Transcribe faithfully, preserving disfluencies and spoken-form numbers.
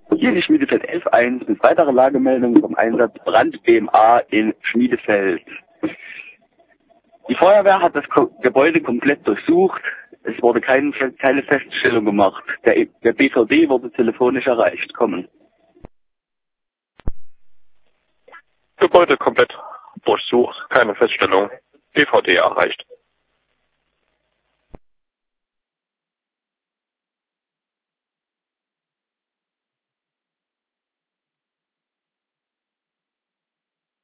Hier die Schmiedefeld elf eins mit weiterer Lagemeldung vom Einsatz Brand B M A in Schmiedefeld. Die Feuerwehr hat das Ko- Gebäude komplett durchsucht. Es wurde kein, keine Feststellung gemacht. Der, E- der B V D wurde telefonisch erreicht. Kommen. Gebäude komplett durchsucht, keine Feststellung. B V D erreicht.